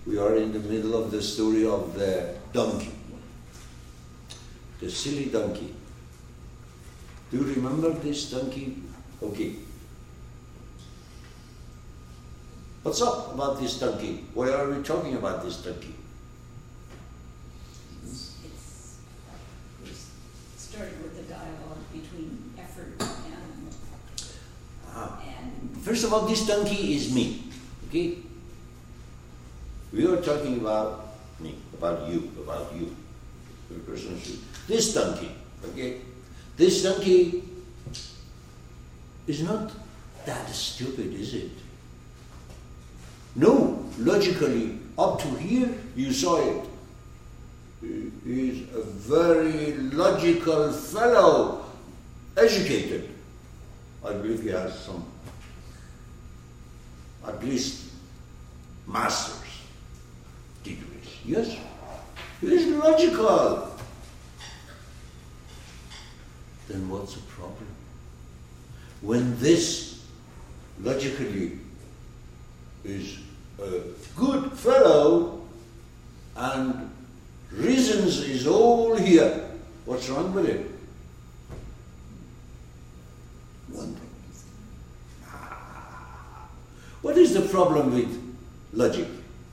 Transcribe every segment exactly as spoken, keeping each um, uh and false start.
we are in the middle of the story of the donkey. The silly donkey. Do you remember this donkey? Okay. What's up about this donkey? Why are we talking about this donkey? It's, it's, it's started with the dialogue between effort and, Ah. and... First of all, this donkey is me. Okay? We are talking about me, about you, about you. The person should. This donkey, okay? This donkey is not that stupid, is it? No, logically, up to here, you saw it. He is a very logical fellow, educated. I believe he has some, at least, master's degrees. Yes, he is logical. Then what's the problem? When this logically is a good fellow and reasons is all here, what's wrong with it? One thing. Ah. What is the problem with logic?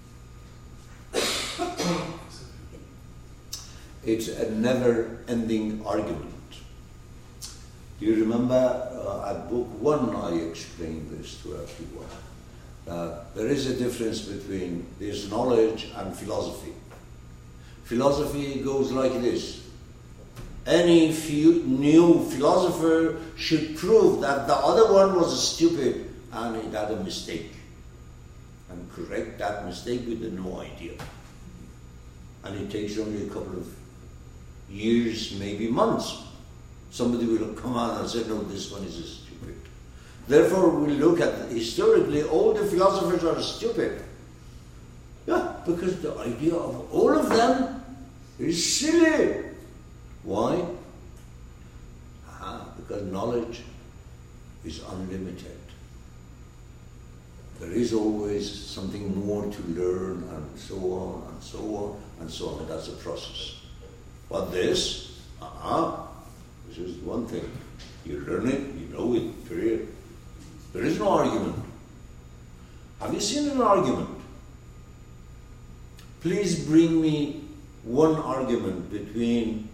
It's a never-ending argument. Do you remember uh, at book one I explained this to everyone? Uh, there is a difference between this knowledge and philosophy. Philosophy goes like this. Any few new philosopher should prove that the other one was stupid and he had a mistake, and correct that mistake with a new idea. And it takes only a couple of years, maybe months. Somebody will come on and say, no, this one is stupid. Therefore, we look at, historically, all the philosophers are stupid. Yeah, because the idea of all of them is silly. Why? Ah, because knowledge is unlimited. There is always something more to learn, and so on, and so on, and so on. And that's a process. But this, ah, this is one thing. You learn it, you know it, period. There is no argument. Have you seen an argument? Please bring me one argument between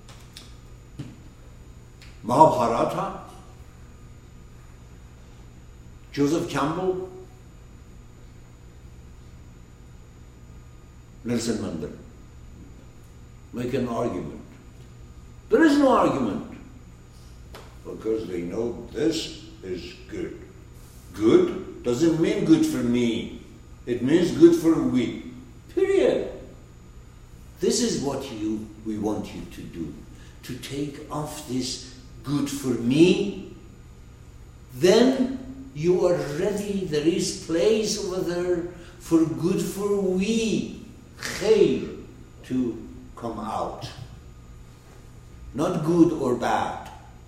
Mahabharata, Joseph Campbell, Nelson Mandela. Make an argument. There is no argument. Because they know this is good. Good doesn't mean good for me. It means good for we. Period. This is what you we want you to do. To take off this good for me. Then you are ready. There is place over there for good for we. Khair to come out. Not good or bad.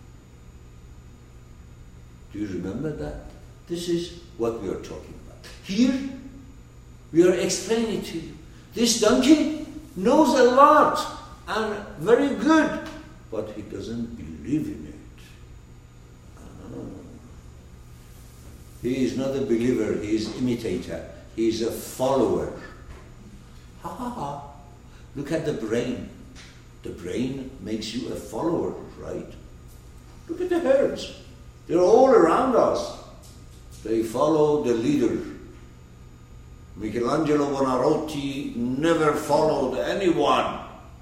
Do you remember that? This is what we are talking about. Here, we are explaining to you. This donkey knows a lot and very good, but he doesn't believe in it. Ah. He is not a believer, he is imitator. He is a follower. Ha ha ha. Look at the brain. The brain makes you a follower, right? Look at the herds. They're all around us. They follow the leader. Michelangelo Buonarroti never followed anyone.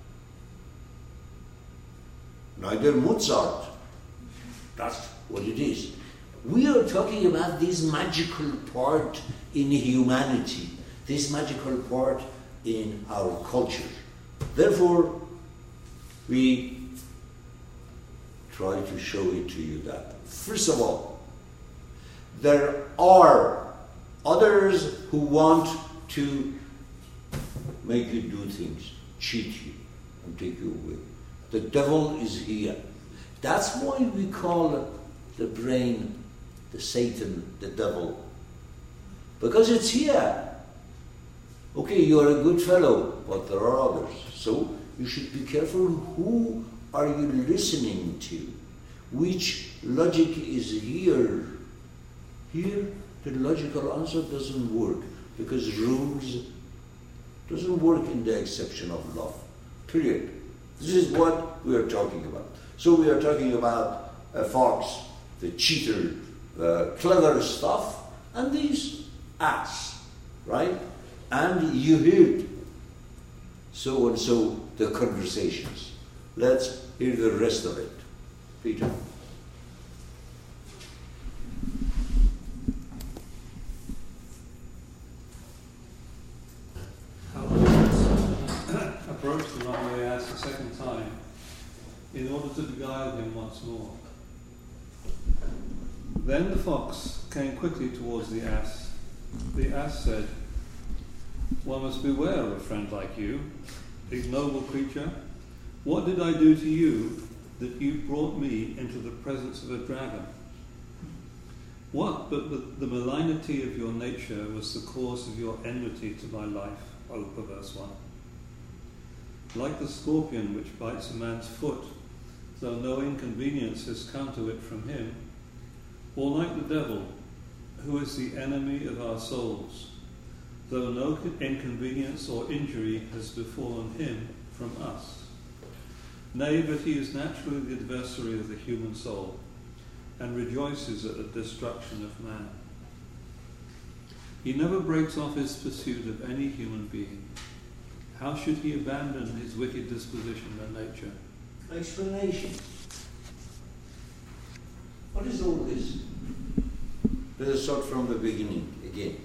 Neither Mozart. That's what it is. We are talking about this magical part in humanity, this magical part in our culture. Therefore, we try to show it to you that, first of all, there are others who want to make you do things, cheat you, and take you away. The devil is here. That's why we call the brain the Satan, the devil. Because it's here. Okay? okay, you are a good fellow, but there are others. So you should be careful who are you listening to. Which logic is here? Here, the logical answer doesn't work because rules doesn't work in the exception of love. Period. This is what we are talking about. So we are talking about a fox, the cheater, the clever stuff, and these ass, right? And you heard so and so the conversations. Let's hear the rest of it. Peter. Approached the runaway ass a second time in order to beguile him once more. Then the fox came quickly towards the ass. The ass said, "One must beware of a friend like you, ignoble creature. What did I do to you that you brought me into the presence of a dragon? What but the, the malignity of your nature was the cause of your enmity to my life, O perverse one? Like the scorpion which bites a man's foot, though no inconvenience has come to it from him, or like the devil, who is the enemy of our souls, though no inconvenience or injury has befallen him from us. Nay, but he is naturally the adversary of the human soul, and rejoices at the destruction of man. He never breaks off his pursuit of any human being. How should he abandon his wicked disposition and nature?" Explanation. What is all this? Let us start from the beginning again.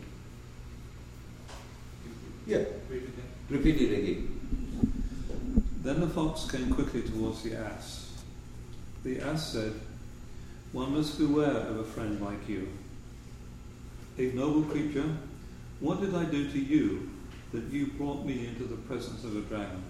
Yeah. Repeat it again. Then the fox came quickly towards the ass. The ass said, "One must beware of a friend like you. Ignoble creature, what did I do to you that you brought me into the presence of a dragon?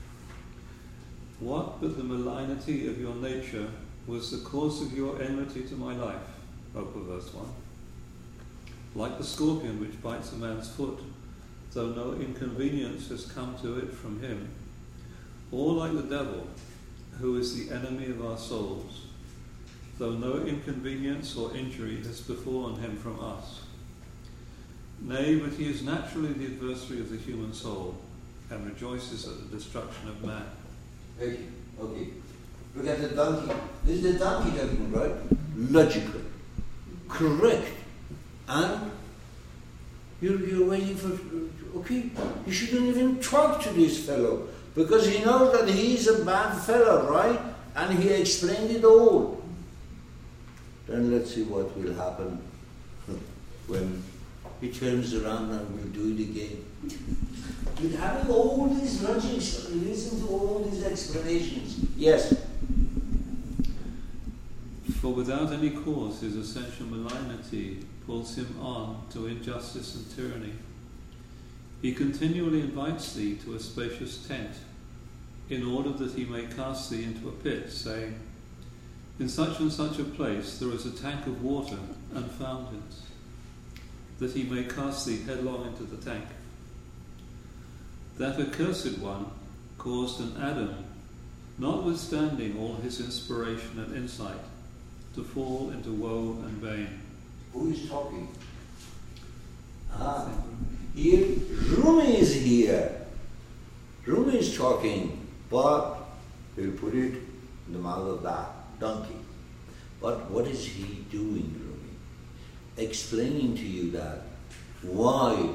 What but the malignity of your nature was the cause of your enmity to my life, O perverse one? Like the scorpion which bites a man's foot, though no inconvenience has come to it from him, or like the devil, who is the enemy of our souls, though no inconvenience or injury has befallen him from us. Nay, but he is naturally the adversary of the human soul, and rejoices at the destruction of man." Okay, okay. Look at the donkey. This is the donkey talking, right? Logical. Correct. And you're, you're waiting for, okay, you shouldn't even talk to this fellow, because he knows that he's a bad fellow, right? And he explained it all. Then let's see what will happen when he turns around and will do it again. With having all these logics, listen to all these explanations. Yes? For without any cause his essential malignity pulls him on to injustice and tyranny. He continually invites thee to a spacious tent, in order that he may cast thee into a pit, saying, "In such and such a place there is a tank of water and fountains," that he may cast thee headlong into the tank. That accursed one caused an Adam, notwithstanding all his inspiration and insight, to fall into woe and bane. Who is talking? Ah, here, Rumi is here. Rumi is talking, but we'll put it in the mouth of that donkey. But what is he doing, Rumi? Explaining to you that why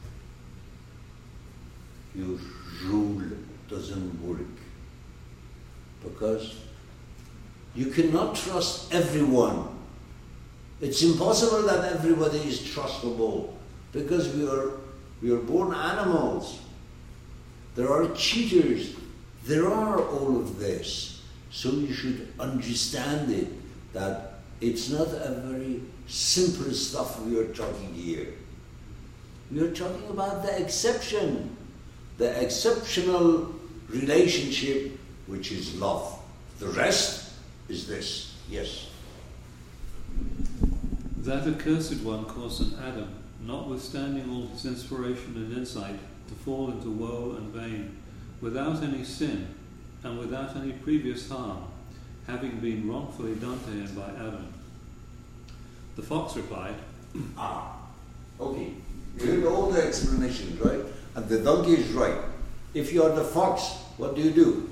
your rule doesn't work. Because you cannot trust everyone. It's impossible that everybody is trustable, because we are we are born animals. There are cheaters. There are all of this. So you should understand it, that it's not a very simple stuff we are talking here. We are talking about the exception, the exceptional relationship, which is love. The rest is this. Yes. That accursed one caused an Adam, notwithstanding all his inspiration and insight, to fall into woe and bane, without any sin, and without any previous harm, having been wrongfully done to him by Adam. The fox replied, Ah, okay. You heard all the explanations, right? And the donkey is right. If you are the fox, what do you do?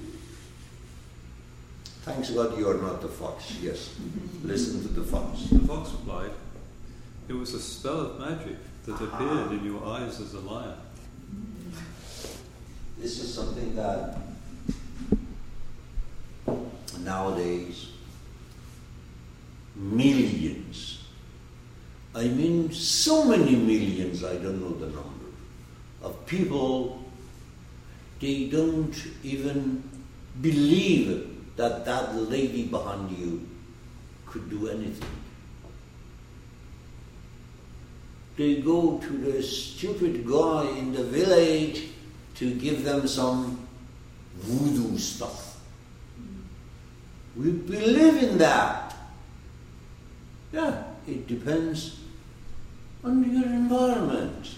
Thanks God you are not the fox. Yes. Listen to the fox. The fox replied, it was a spell of magic that appeared in your eyes as a lion. This is something that nowadays millions, I mean so many millions, I don't know the number, of people, they don't even believe that that lady behind you could do anything. They go to the stupid guy in the village to give them some voodoo stuff. We believe in that. Yeah, it depends on your environment.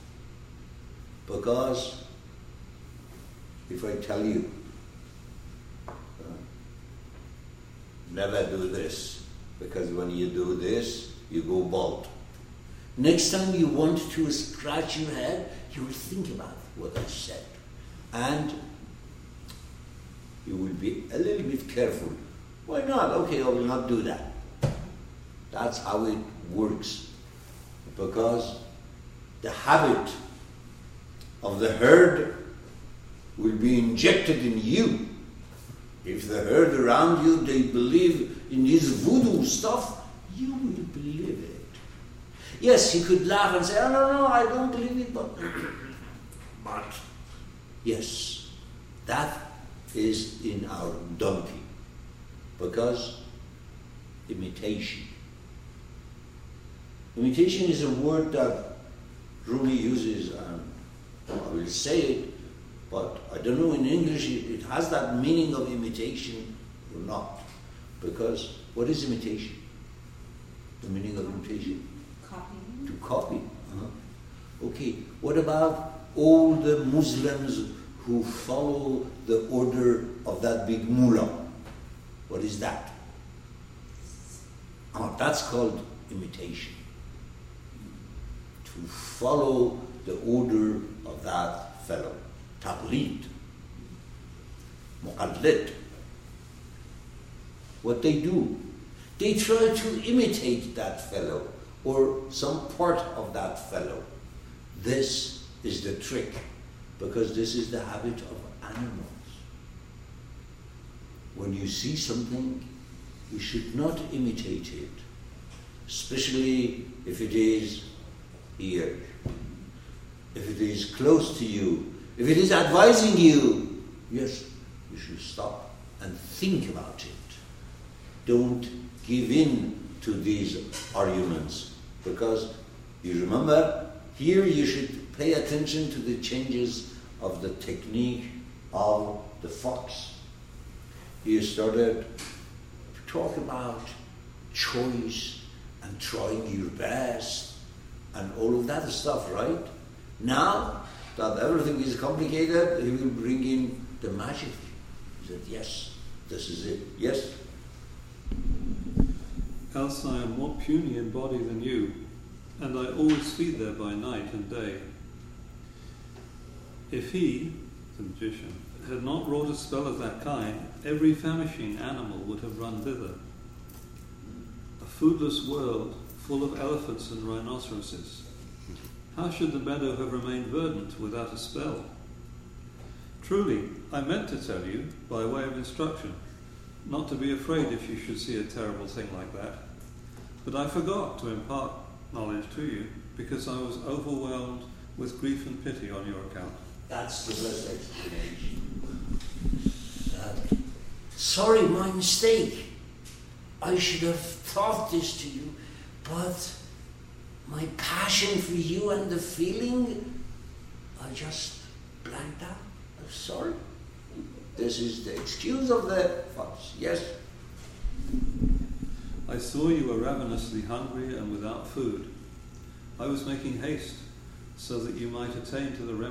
Because if I tell you, uh, never do this, because when you do this, you go bald. Next time you want to scratch your head, you will think about what I said. And you will be a little bit careful. Why not? Okay, I will not do that. That's how it works. Because the habit of the herd will be injected in you. If the herd around you, they believe in this voodoo stuff, you will believe it. Yes, you could laugh and say, oh, no, no, I don't believe it, but... but, yes, that is in our donkey. Because imitation. Imitation is a word that Rumi uses, and I will say it, but I don't know in English it, it has that meaning of imitation or not. Because what is imitation? The meaning of imitation? Copying. To copy. Uh-huh. Okay, what about all the Muslims who follow the order of that big mullah? What is that? Oh, that's called imitation. To follow the order of that fellow. Taqlid. Muqallid. What they do, they try to imitate that fellow or some part of that fellow. This is the trick, because this is the habit of animals. When you see something, you should not imitate it, especially if it is here, if it is close to you, if it is advising you. Yes, you should stop and think about it. Don't give in to these arguments, because you remember, here you should pay attention to the changes of the technique of the fox. He started to talk about choice and trying your best and all of that stuff, right? Now that everything is complicated, he will bring in the magic. He said, yes, this is it, yes. Else I am more puny in body than you, and I always feed there by night and day. If he, the magician, had not wrought a spell of that kind, every famishing animal would have run thither. A foodless world full of elephants and rhinoceroses. How should the meadow have remained verdant without a spell? Truly, I meant to tell you, by way of instruction, not to be afraid if you should see a terrible thing like that. But I forgot to impart knowledge to you, because I was overwhelmed with grief and pity on your account. That's the best explanation. Uh, sorry, my mistake. I should have taught this to you, but my passion for you and the feeling, I just blanked out. I'm sorry. This is the excuse of the fox. Yes? I saw you were ravenously hungry and without food. I was making haste, so that you might attain to the remedy